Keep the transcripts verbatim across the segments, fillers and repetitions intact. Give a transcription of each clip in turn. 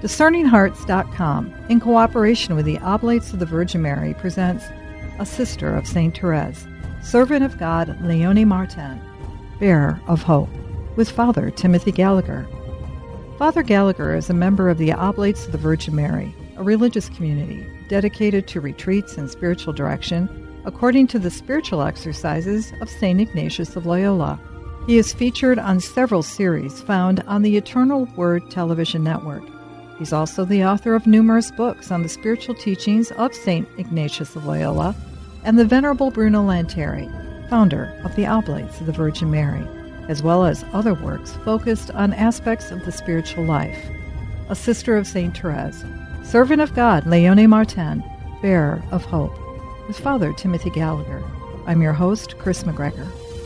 Discerning Hearts dot com, in cooperation with the Oblates of the Virgin Mary, presents A Sister of Saint Therese, Servant of God Leonie Martin, Bearer of Hope, with Father Timothy Gallagher. Father Gallagher is a member of the Oblates of the Virgin Mary, a religious community dedicated to retreats and spiritual direction according to the spiritual exercises of Saint Ignatius of Loyola. He is featured on several series found on the Eternal Word television network. He's also the author of numerous books on the spiritual teachings of Saint Ignatius of Loyola and the Venerable Bruno Lanteri, founder of the Oblates of the Virgin Mary, as well as other works focused on aspects of the spiritual life. A Sister of Saint Therese, Servant of God Leonie Martin, Bearer of Hope, with Father Timothy Gallagher. I'm your host, Chris McGregor.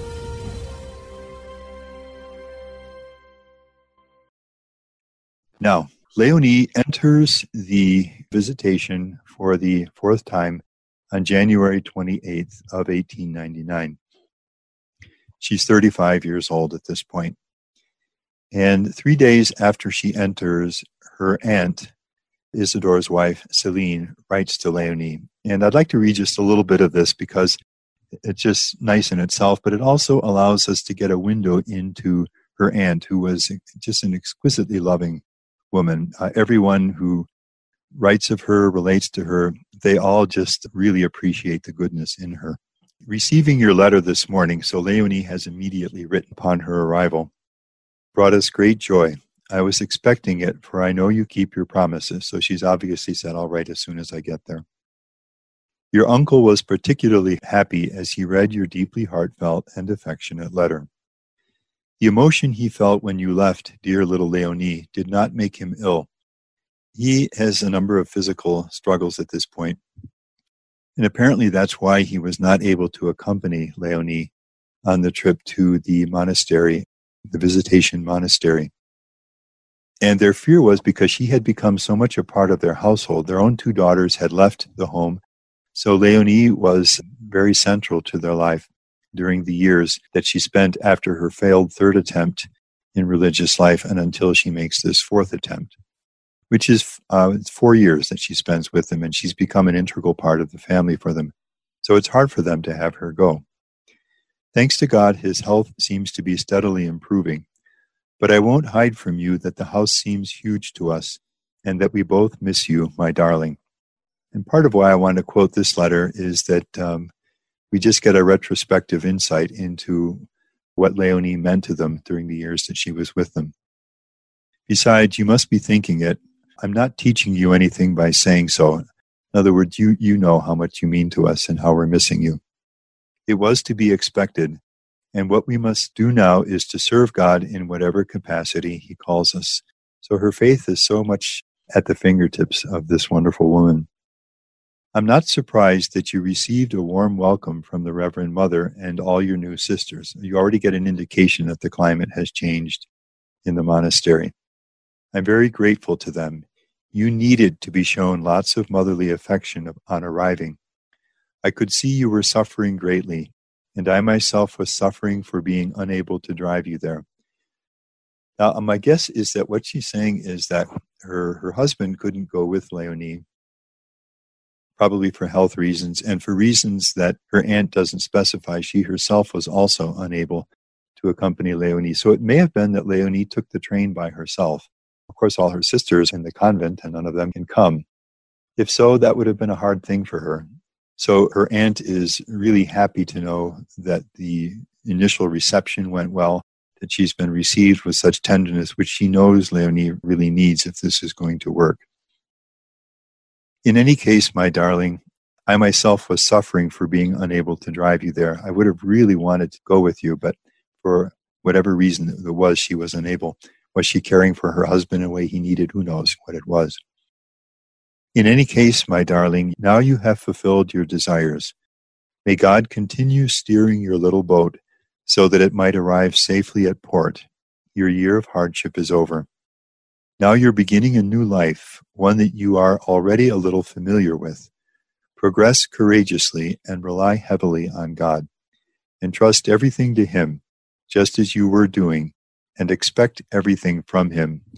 Now, Leonie enters the visitation for the fourth time on January twenty-eighth of eighteen ninety-nine. She's thirty-five years old at this point. And three days after she enters, her aunt, Isidore's wife, Celine, writes to Leonie. And I'd like to read just a little bit of this because it's just nice in itself, but it also allows us to get a window into her aunt, who was just an exquisitely loving woman. Uh, everyone who writes of her, relates to her, they all just really appreciate the goodness in her. Receiving your letter this morning, so Leonie has immediately written upon her arrival, brought us great joy. I was expecting it, for I know you keep your promises. So she's obviously said, I'll write as soon as I get there. Your uncle was particularly happy as he read your deeply heartfelt and affectionate letter. The emotion he felt when you left, dear little Leonie, did not make him ill. He has a number of physical struggles at this point, and apparently that's why he was not able to accompany Leonie on the trip to the monastery, the Visitation Monastery. And their fear was because she had become so much a part of their household. Their own two daughters had left the home, so Leonie was very central to their life during the years that she spent after her failed third attempt in religious life and until she makes this fourth attempt, which is uh, four years that she spends with them, and she's become an integral part of the family for them. So it's hard for them to have her go. Thanks to God, his health seems to be steadily improving. But I won't hide from you that the house seems huge to us and that we both miss you, my darling. And part of why I want to quote this letter is that um, we just get a retrospective insight into what Leonie meant to them during the years that she was with them. Besides, you must be thinking it. I'm not teaching you anything by saying so. In other words, you, you know how much you mean to us and how we're missing you. It was to be expected. And what we must do now is to serve God in whatever capacity he calls us. So her faith is so much at the fingertips of this wonderful woman. I'm not surprised that you received a warm welcome from the Reverend Mother and all your new sisters. You already get an indication that the climate has changed in the monastery. I'm very grateful to them. You needed to be shown lots of motherly affection on arriving. I could see you were suffering greatly, and I myself was suffering for being unable to drive you there. Now, my guess is that what she's saying is that her, her husband couldn't go with Leonie, probably for health reasons, and for reasons that her aunt doesn't specify. She herself was also unable to accompany Leonie. So it may have been that Leonie took the train by herself. Of course, all her sisters in the convent, and none of them can come. If so, that would have been a hard thing for her. So her aunt is really happy to know that the initial reception went well, that she's been received with such tenderness, which she knows Leonie really needs if this is going to work. In any case, my darling, I myself was suffering for being unable to drive you there. I would have really wanted to go with you, but for whatever reason it was, she was unable. Was she caring for her husband in a way he needed? Who knows what it was. In any case, my darling, now you have fulfilled your desires. May God continue steering your little boat so that it might arrive safely at port. Your year of hardship is over. Now you're beginning a new life, one that you are already a little familiar with. Progress courageously and rely heavily on God. Entrust everything to Him, just as you were doing, and expect everything from Him.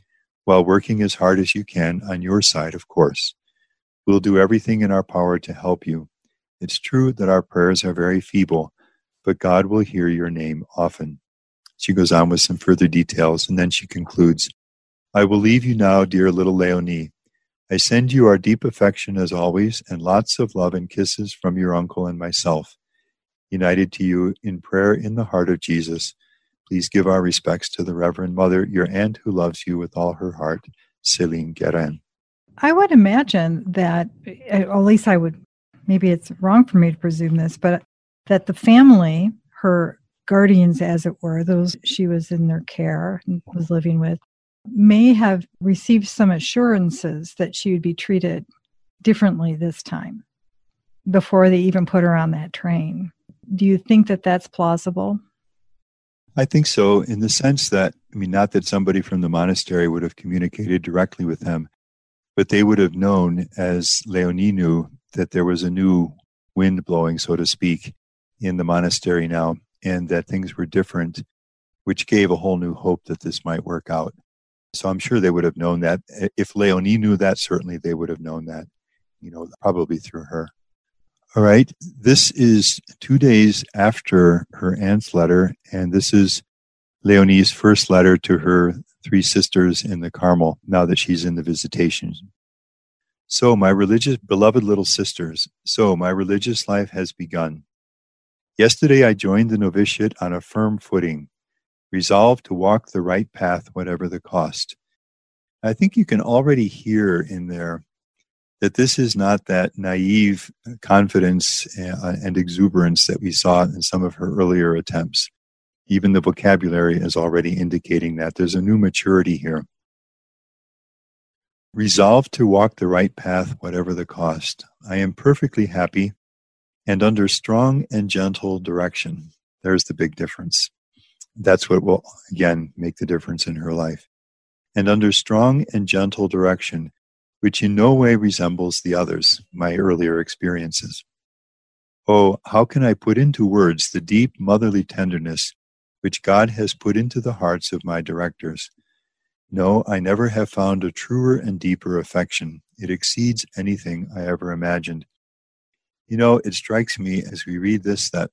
while working as hard as you can on your side, of course. We'll do everything in our power to help you. It's true that our prayers are very feeble, but God will hear your name often. She goes on with some further details, and then she concludes, I will leave you now, dear little Leonie. I send you our deep affection as always, and lots of love and kisses from your uncle and myself. United to you in prayer in the heart of Jesus, please give our respects to the Reverend Mother, your aunt who loves you with all her heart, Céline Guérin. I would imagine that, or at least I would, maybe it's wrong for me to presume this, but that the family, her guardians as it were, those she was in their care and was living with, may have received some assurances that she would be treated differently this time before they even put her on that train. Do you think that that's plausible? I think so, in the sense that, I mean, not that somebody from the monastery would have communicated directly with them, but they would have known, as Leonie knew, that there was a new wind blowing, so to speak, in the monastery now, and that things were different, which gave a whole new hope that this might work out. So I'm sure they would have known that. If Leonie knew that, certainly they would have known that, you know, probably through her. All right, this is two days after her aunt's letter, and this is Leonie's first letter to her three sisters in the Carmel, now that she's in the visitation. So, my religious, beloved little sisters, so my religious life has begun. Yesterday I joined the novitiate on a firm footing, resolved to walk the right path, whatever the cost. I think you can already hear in there that this is not that naive confidence and exuberance that we saw in some of her earlier attempts. Even the vocabulary is already indicating that. There's a new maturity here. Resolved to walk the right path, whatever the cost. I am perfectly happy and under strong and gentle direction. There's the big difference. That's what will, again, make the difference in her life. And under strong and gentle direction, which in no way resembles the others, my earlier experiences. Oh, how can I put into words the deep motherly tenderness which God has put into the hearts of my directors? No, I never have found a truer and deeper affection. It exceeds anything I ever imagined. You know, it strikes me as we read this that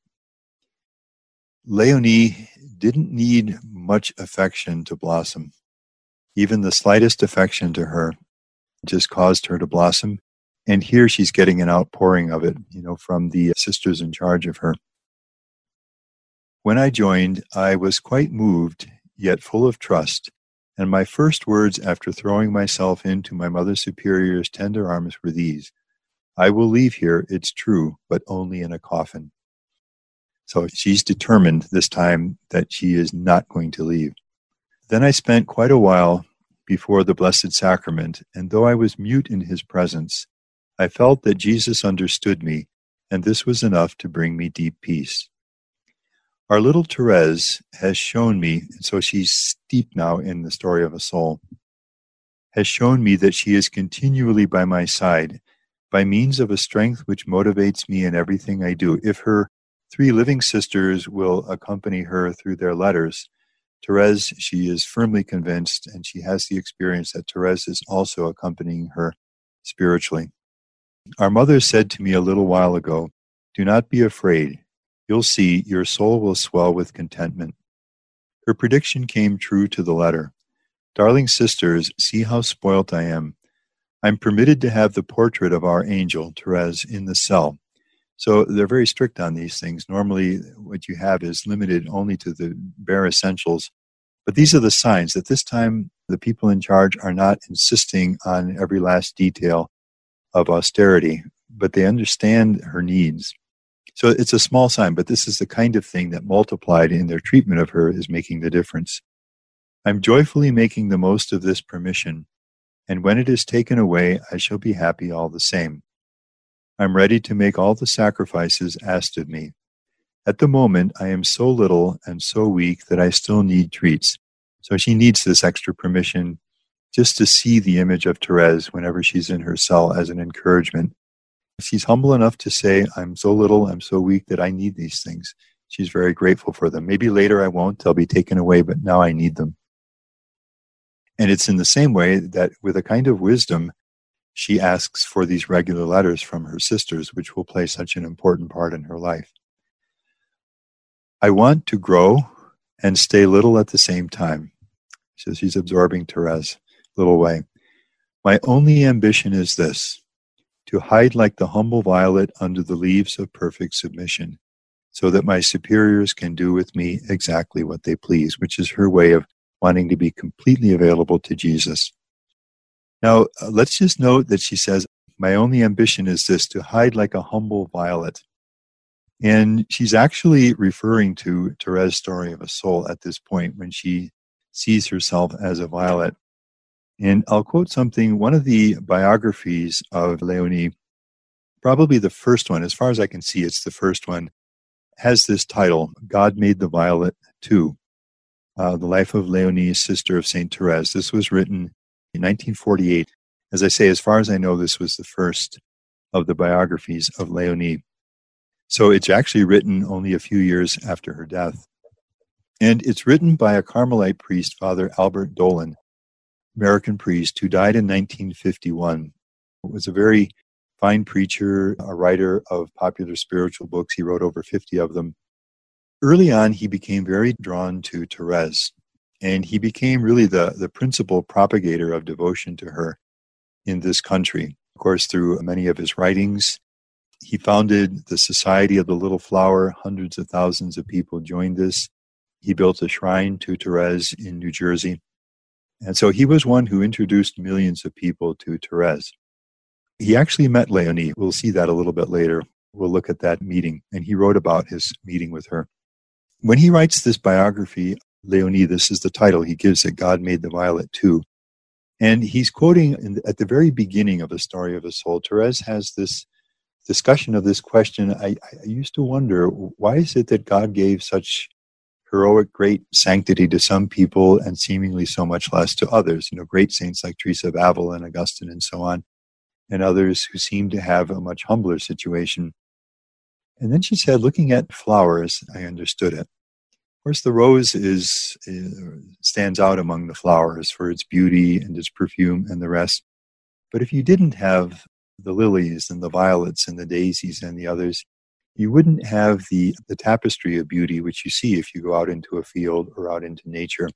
Leonie didn't need much affection to blossom. Even the slightest affection to her just caused her to blossom. And here she's getting an outpouring of it, you know, from the sisters in charge of her. When I joined, I was quite moved, yet full of trust, and my first words after throwing myself into my Mother Superior's tender arms were these: I will leave here, it's true, but only in a coffin. So she's determined this time that she is not going to leave. Then I spent quite a while before the Blessed Sacrament, and though I was mute in his presence, I felt that Jesus understood me, and this was enough to bring me deep peace. Our little Therese has shown me, and so she's steeped now in the story of a soul, has shown me that she is continually by my side, by means of a strength which motivates me in everything I do. If her three living sisters will accompany her through their letters, Therese, she is firmly convinced, and she has the experience that Therese is also accompanying her spiritually. Our mother said to me a little while ago, do not be afraid. You'll see, your soul will swell with contentment. Her prediction came true to the letter. Darling sisters, see how spoilt I am. I'm permitted to have the portrait of our angel, Therese, in the cell. So they're very strict on these things. Normally, what you have is limited only to the bare essentials. But these are the signs that this time the people in charge are not insisting on every last detail of austerity, but they understand her needs. So it's a small sign, but this is the kind of thing that multiplied in their treatment of her is making the difference. I'm joyfully making the most of this permission, and when it is taken away, I shall be happy all the same. I'm ready to make all the sacrifices asked of me. At the moment, I am so little and so weak that I still need treats. So she needs this extra permission just to see the image of Therese whenever she's in her cell as an encouragement. She's humble enough to say, I'm so little, I'm so weak that I need these things. She's very grateful for them. Maybe later I won't, they'll be taken away, but now I need them. And it's in the same way that with a kind of wisdom, she asks for these regular letters from her sisters, which will play such an important part in her life. I want to grow and stay little at the same time. So she's absorbing Therese little way. My only ambition is this, to hide like the humble violet under the leaves of perfect submission, so that my superiors can do with me exactly what they please, which is her way of wanting to be completely available to Jesus. Now, uh, let's just note that she says, my only ambition is this, to hide like a humble violet. And she's actually referring to Therese's story of a soul at this point when she sees herself as a violet. And I'll quote something, one of the biographies of Léonie, probably the first one, as far as I can see, it's the first one, has this title, God Made the Violet Too, uh, The Life of Léonie, Sister of Saint Therese. This was written in nineteen forty-eight. As I say, as far as I know, this was the first of the biographies of Léonie. So it's actually written only a few years after her death. And it's written by a Carmelite priest, Father Albert Dolan, American priest, who died in nineteen fifty-one. He was a very fine preacher, a writer of popular spiritual books. He wrote over fifty of them. Early on, he became very drawn to Therese, and he became really the, the principal propagator of devotion to her in this country. Of course, through many of his writings, he founded the Society of the Little Flower. Hundreds of thousands of people joined this. He built a shrine to Therese in New Jersey. And so he was one who introduced millions of people to Therese. He actually met Léonie. We'll see that a little bit later. We'll look at that meeting. And he wrote about his meeting with her. When he writes this biography, Léonie, this is the title he gives it, God Made the Violet Too. And he's quoting in, at the very beginning of The Story of a Soul, Therese has this discussion of this question. I, I used to wonder, why is it that God gave such heroic, great sanctity to some people and seemingly so much less to others? You know, great saints like Teresa of Avila and Augustine and so on, and others who seem to have a much humbler situation. And then she said, looking at flowers, I understood it. Of course, the rose is, is stands out among the flowers for its beauty and its perfume and the rest. But if you didn't have the lilies and the violets and the daisies and the others, you wouldn't have the, the tapestry of beauty which you see if you go out into a field or out into nature.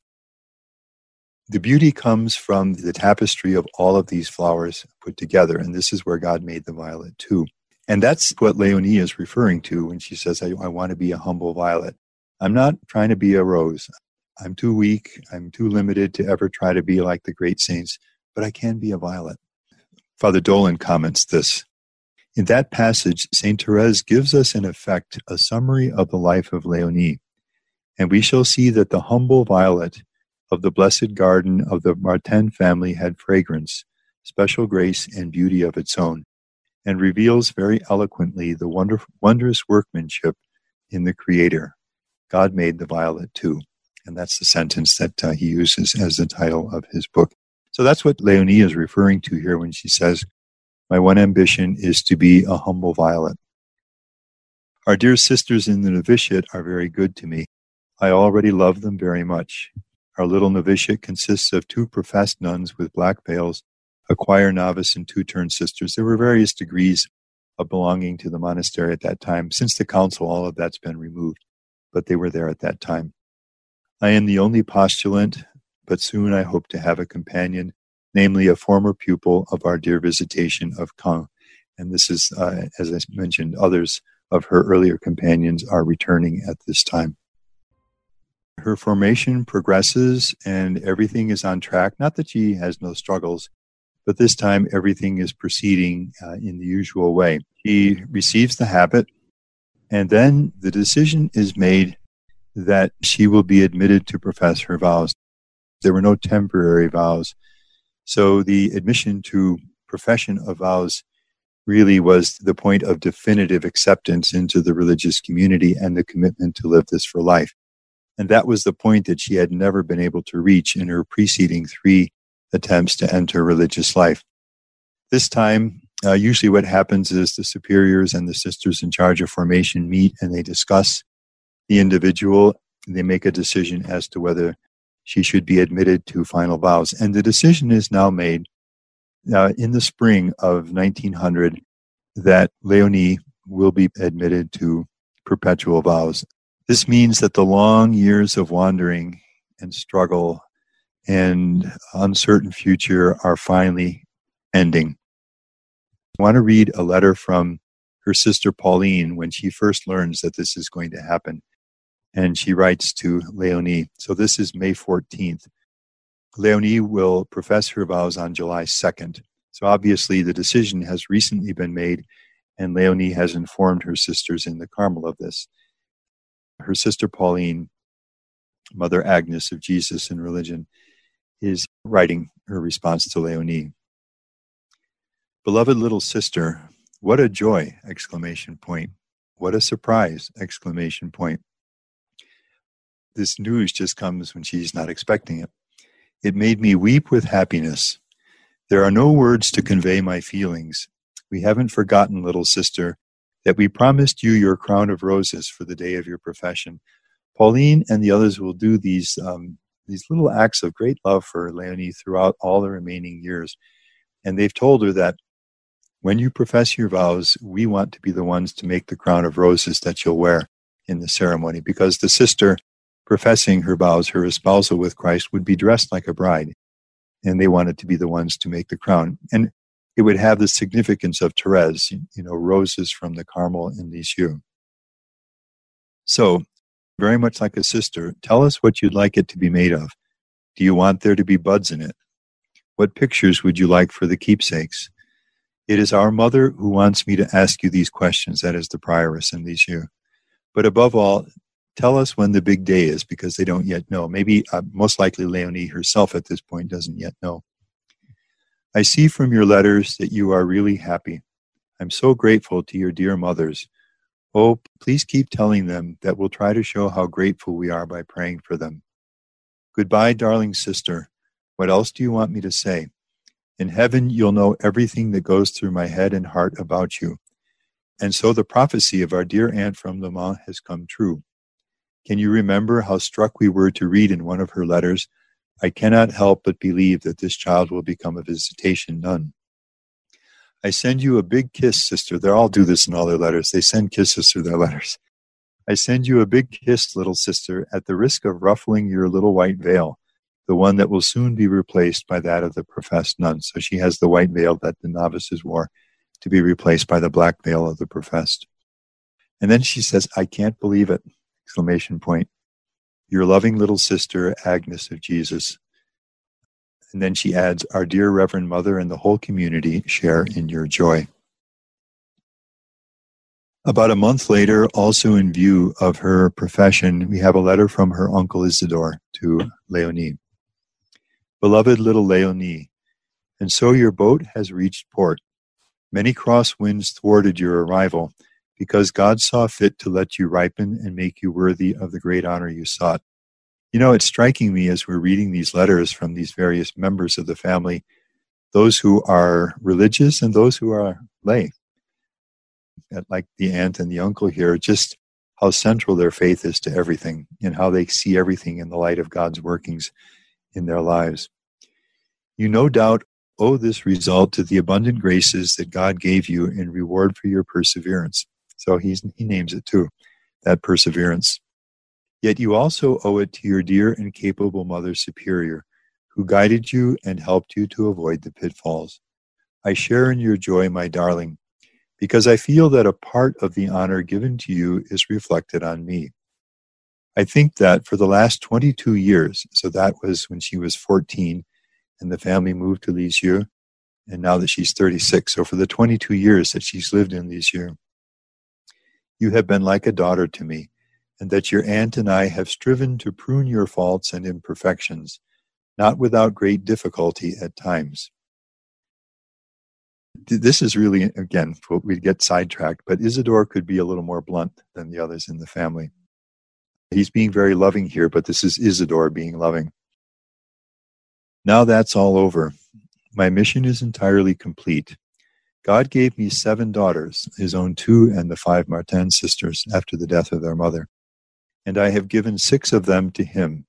The beauty comes from the tapestry of all of these flowers put together, and this is where God made the violet too. And that's what Léonie is referring to when she says, I, I want to be a humble violet. I'm not trying to be a rose. I'm too weak. I'm too limited to ever try to be like the great saints, but I can be a violet. Father Dolan comments this. In that passage, Saint Therese gives us, in effect, a summary of the life of Léonie, and we shall see that the humble violet of the blessed garden of the Martin family had fragrance, special grace, and beauty of its own, and reveals very eloquently the wonder, wondrous workmanship in the Creator. God made the violet too. And that's the sentence that uh, he uses as the title of his book. So that's what Léonie is referring to here when she says, my one ambition is to be a humble violet. Our dear sisters in the novitiate are very good to me. I already love them very much. Our little novitiate consists of two professed nuns with black veils, a choir novice, and two turned sisters. There were various degrees of belonging to the monastery at that time. Since the council, all of that's been removed, but they were there at that time. I am the only postulant, but soon I hope to have a companion, namely a former pupil of our dear Visitation of Caen. And this is, uh, as I mentioned, others of her earlier companions are returning at this time. Her formation progresses and everything is on track. Not that she has no struggles, but this time everything is proceeding uh, in the usual way. She receives the habit, and then the decision is made that she will be admitted to profess her vows. There were no temporary vows. So the admission to profession of vows really was the point of definitive acceptance into the religious community and the commitment to live this for life. And that was the point that she had never been able to reach in her preceding three attempts to enter religious life. This time, uh, usually what happens is the superiors and the sisters in charge of formation meet and they discuss the individual and they make a decision as to whether she should be admitted to final vows. And the decision is now made uh, in the spring of nineteen hundred that Leonie will be admitted to perpetual vows. This means that the long years of wandering and struggle and uncertain future are finally ending. I want to read a letter from her sister Pauline when she first learns that this is going to happen. And she writes to Leonie. So this is May fourteenth. Leonie will profess her vows on July second. So obviously the decision has recently been made, and Leonie has informed her sisters in the Carmel of this. Her sister Pauline, Mother Agnes of Jesus in religion, is writing her response to Leonie. Beloved little sister, what a joy! Exclamation point. What a surprise! Exclamation point. This news just comes when she's not expecting it. It made me weep with happiness. There are no words to convey my feelings. We haven't forgotten, little sister, that we promised you your crown of roses for the day of your profession. Pauline and the others will do these um, these little acts of great love for Leonie throughout all the remaining years. And they've told her that when you profess your vows, we want to be the ones to make the crown of roses that you'll wear in the ceremony, because the sister professing her vows, her espousal with Christ, would be dressed like a bride. And they wanted to be the ones to make the crown. And it would have the significance of Therese, you know, roses from the Carmel in Lisieux. So, very much like a sister, tell us what you'd like it to be made of. Do you want there to be buds in it? What pictures would you like for the keepsakes? It is our mother who wants me to ask you these questions, that is the prioress in Lisieux. But above all, tell us when the big day is, because they don't yet know. Maybe, uh, most likely, Leonie herself at this point doesn't yet know. I see from your letters that you are really happy. I'm so grateful to your dear mothers. Oh, please keep telling them that we'll try to show how grateful we are by praying for them. Goodbye, darling sister. What else do you want me to say? In heaven, you'll know everything that goes through my head and heart about you. And so the prophecy of our dear aunt from Le Mans has come true. Can you remember how struck we were to read in one of her letters, I cannot help but believe that this child will become a visitation nun. I send you a big kiss, sister. They all do this in all their letters. They send kisses through their letters. I send you a big kiss, little sister, at the risk of ruffling your little white veil, the one that will soon be replaced by that of the professed nun. So she has the white veil that the novices wore to be replaced by the black veil of the professed. And then she says, I can't believe it, exclamation point. Your loving little sister, Agnes of Jesus. And then she adds, our dear Reverend Mother and the whole community share in your joy. About a month later, also in view of her profession, we have a letter from her uncle Isidore to Leonie. Beloved little Leonie, and so your boat has reached port. Many cross winds thwarted your arrival, because God saw fit to let you ripen and make you worthy of the great honor you sought. You know, it's striking me as we're reading these letters from these various members of the family, those who are religious and those who are lay, like the aunt and the uncle here, just how central their faith is to everything and how they see everything in the light of God's workings in their lives. You no doubt owe this result to the abundant graces that God gave you in reward for your perseverance. So he's, he names it too, that perseverance. Yet you also owe it to your dear and capable Mother Superior, who guided you and helped you to avoid the pitfalls. I share in your joy, my darling, because I feel that a part of the honor given to you is reflected on me. I think that for the last twenty-two years, so that was when she was fourteen, and the family moved to Lisieux, and now that she's thirty-six, so for the twenty-two years that she's lived in Lisieux, you have been like a daughter to me, and that your aunt and I have striven to prune your faults and imperfections, not without great difficulty at times. This is really, again, we get sidetracked, but Isidore could be a little more blunt than the others in the family. He's being very loving here, but this is Isidore being loving. Now that's all over. My mission is entirely complete. God gave me seven daughters, his own two and the five Martin sisters after the death of their mother. And I have given six of them to him.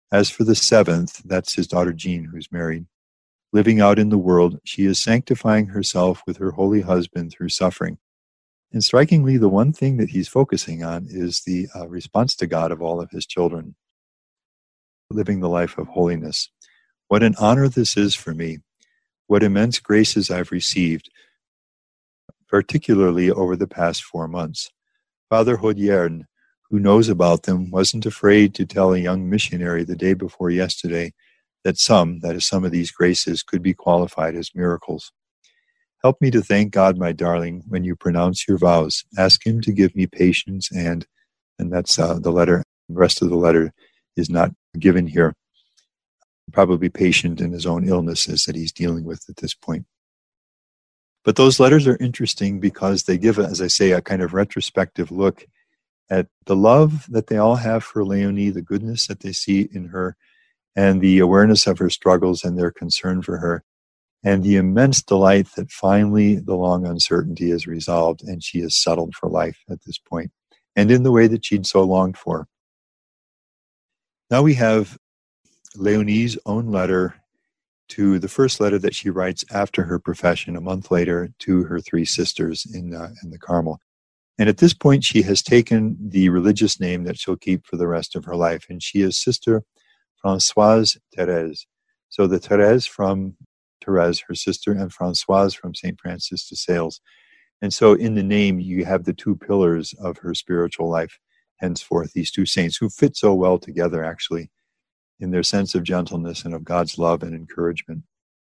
As for the seventh, that's his daughter Jean, who's married. Living out in the world, she is sanctifying herself with her holy husband through suffering. And strikingly, the one thing that he's focusing on is the uh, response to God of all of his children, living the life of holiness. What an honor this is for me. What immense graces I've received, particularly over the past four months. Father Hodiern, who knows about them, wasn't afraid to tell a young missionary the day before yesterday that some, that is some of these graces, could be qualified as miracles. Help me to thank God, my darling, when you pronounce your vows. Ask him to give me patience and, and that's uh, the letter, the rest of the letter is not given here. Probably patient in his own illnesses that he's dealing with at this point. But those letters are interesting because they give, as I say, a kind of retrospective look at the love that they all have for Leonie, the goodness that they see in her, and the awareness of her struggles and their concern for her, and the immense delight that finally the long uncertainty is resolved and she is settled for life at this point, and in the way that she'd so longed for. Now we have Leonie's own letter to the first letter that she writes after her profession, a month later, to her three sisters in, uh, in the Carmel. And at this point, she has taken the religious name that she'll keep for the rest of her life, and she is Sister Françoise Thérèse. So the Thérèse from Thérèse, her sister, and Françoise from Saint Francis de Sales. And so in the name, you have the two pillars of her spiritual life, henceforth, these two saints who fit so well together, actually, in their sense of gentleness and of God's love and encouragement.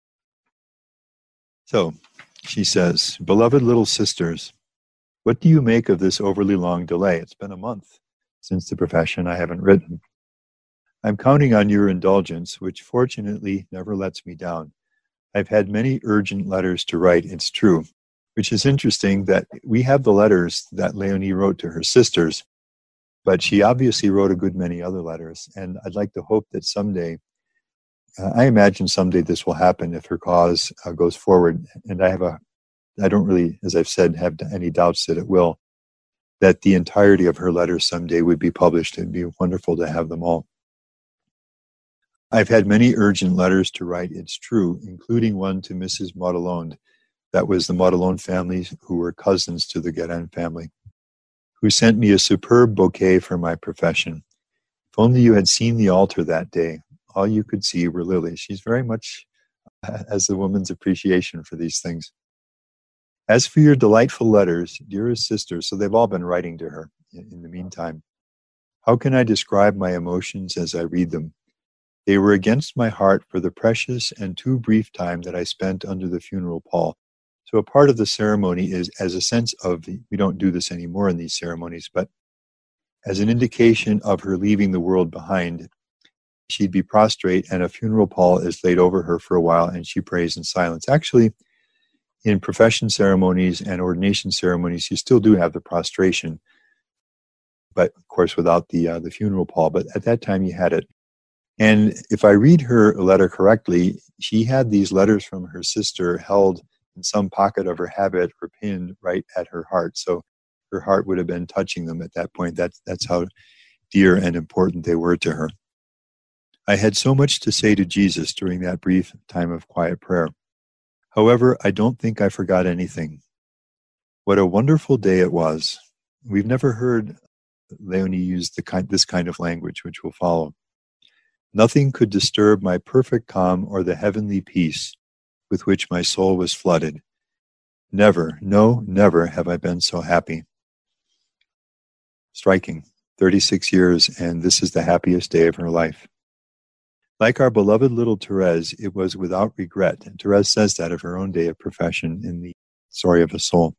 So she says, "Beloved little sisters, what do you make of this overly long delay? It's been a month since the profession. I haven't written. I'm counting on your indulgence, which fortunately never lets me down. I've had many urgent letters to write, it's true," which is interesting that we have the letters that Leonie wrote to her sisters, but she obviously wrote a good many other letters. And I'd like to hope that someday, uh, I imagine someday this will happen if her cause uh, goes forward. And I have a, I don't really, as I've said, have any doubts that it will, that the entirety of her letters someday would be published. It'd be wonderful to have them all. I've had many urgent letters to write, it's true, including one to Missus Modelonde. That was the Modelonde family who were cousins to the Guérin family, who sent me a superb bouquet for my profession. If only you had seen the altar that day. All you could see were lilies. She's very much has the woman's appreciation for these things. As for your delightful letters, dearest sisters, so they've all been writing to her in the meantime. How can I describe my emotions as I read them? They were against my heart for the precious and too brief time that I spent under the funeral pall. So a part of the ceremony is as a sense of, we don't do this anymore in these ceremonies, but as an indication of her leaving the world behind, she'd be prostrate and a funeral pall is laid over her for a while and she prays in silence. Actually, in profession ceremonies and ordination ceremonies, you still do have the prostration, but of course without the uh, the funeral pall. But at that time you had it. And if I read her letter correctly, she had these letters from her sister held in some pocket of her habit or pinned right at her heart. So her heart would have been touching them at that point. That's, that's how dear and important they were to her. I had so much to say to Jesus during that brief time of quiet prayer. However, I don't think I forgot anything. What a wonderful day it was. We've never heard Leonie use the kind, this kind of language, which will follow. Nothing could disturb my perfect calm or the heavenly peace with which my soul was flooded. Never, no, never have I been so happy. Striking. thirty-six years, and this is the happiest day of her life. Like our beloved little Thérèse, it was without regret. And Thérèse says that of her own day of profession in the Story of a Soul.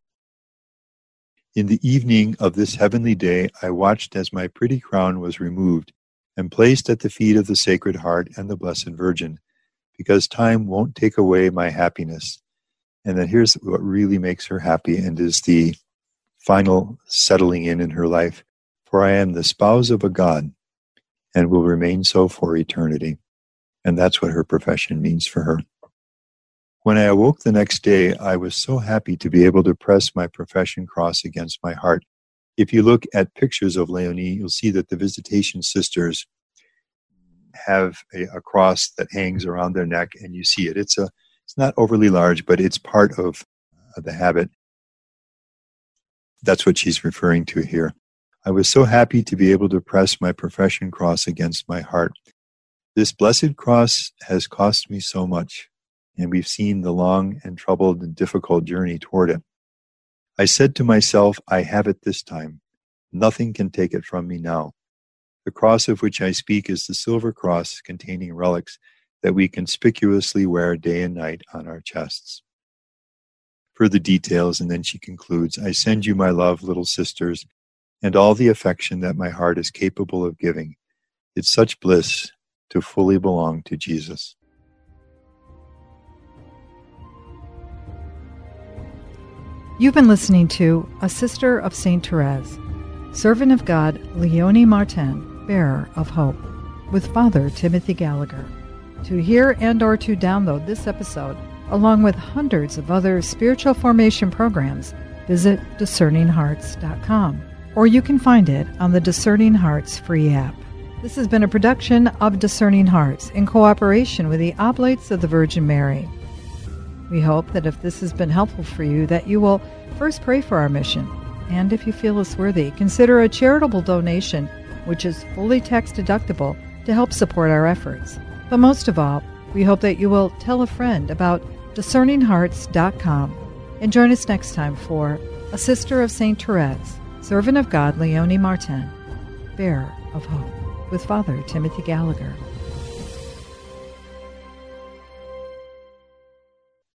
In the evening of this heavenly day, I watched as my pretty crown was removed and placed at the feet of the Sacred Heart and the Blessed Virgin, because time won't take away my happiness. And then here's what really makes her happy and is the final settling in in her life. For I am the spouse of a God and will remain so for eternity. And that's what her profession means for her. When I awoke the next day, I was so happy to be able to press my profession cross against my heart. If you look at pictures of Leonie, you'll see that the Visitation Sisters have a, a cross that hangs around their neck, and you see it. It's a it's not overly large, but it's part of uh, the habit. That's what she's referring to here. I was so happy to be able to press my profession cross against my heart. This blessed cross has cost me so much, and we've seen the long and troubled and difficult journey toward it. I said to myself, I have it this time. Nothing can take it from me now. The cross of which I speak is the silver cross containing relics that we conspicuously wear day and night on our chests. Further details, and then she concludes, I send you my love, little sisters, and all the affection that my heart is capable of giving. It's such bliss to fully belong to Jesus. You've been listening to A Sister of Saint Therese, Servant of God Leonie Martin, Bearer of Hope, with Father Timothy Gallagher. To hear and or to download this episode, along with hundreds of other spiritual formation programs, visit discerning hearts dot com, or you can find it on the Discerning Hearts free app. This has been a production of Discerning Hearts in cooperation with the Oblates of the Virgin Mary. We hope that if this has been helpful for you, that you will first pray for our mission, and if you feel us worthy, consider a charitable donation, which is fully tax deductible, to help support our efforts. But most of all, we hope that you will tell a friend about discerning hearts dot com and join us next time for A Sister of Saint Therese, Servant of God Leonie Martin, Bearer of Hope, with Father Timothy Gallagher.